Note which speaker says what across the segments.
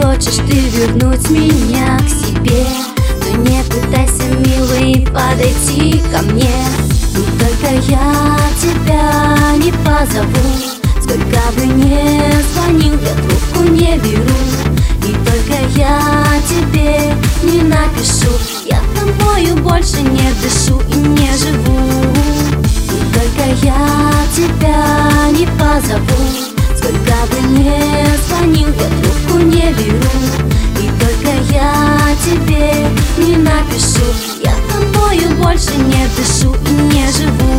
Speaker 1: хочешь ты вернуть меня к себе, но не пытайся, милый, подойти ко мне. И только я тебя не позову, сколько бы ни звонил, я трубку не беру. И только я тебе не напишу, я тобою больше не дышу и не живу. И только я тебя не позову, сколько бы ни звонил, я трубку не беру. И только я тебе не напишу, я тобою больше не дышу и не живу.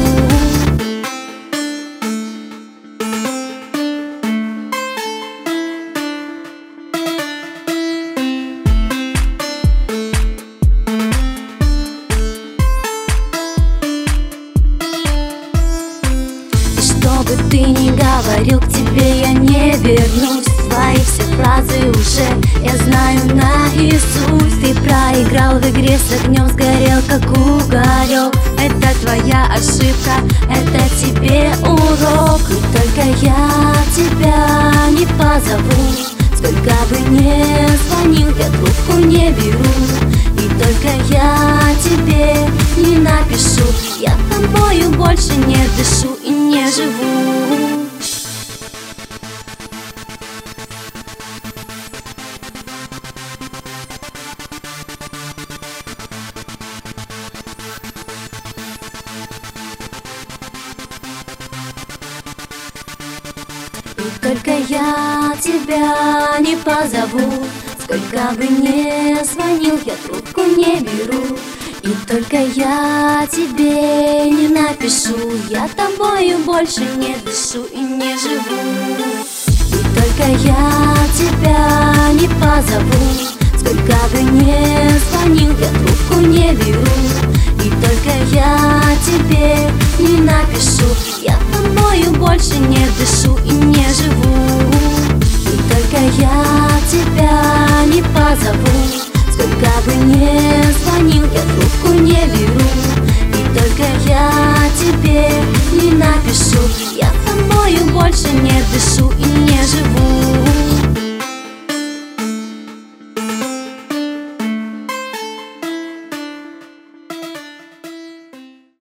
Speaker 1: Что бы ты ни говорил, к тебе я не вернусь. Твои все фразы уже я знаю наизусть. Ты проиграл в игре с огнем, сгорел как уголек. Это твоя ошибка, это тебе урок. И только я тебя не позову, сколько бы ни звонил, я трубку не беру. И только я тебе не напишу, я тобою больше не дышу и не живу. И только я тебя не позову, сколько бы ни звонил, я трубку не беру. И только я тебе не напишу, я тобою больше не дышу и не живу. И только я тебя не позову, сколько бы ни звонил, я трубку не беру. И только я тебе не напишу, я тобою больше не дышу и не живу. И только я тебя не позову, сколько бы ни звонил, я трубку не беру. И только я тебе не напишу, я тобою больше не дышу и не живу.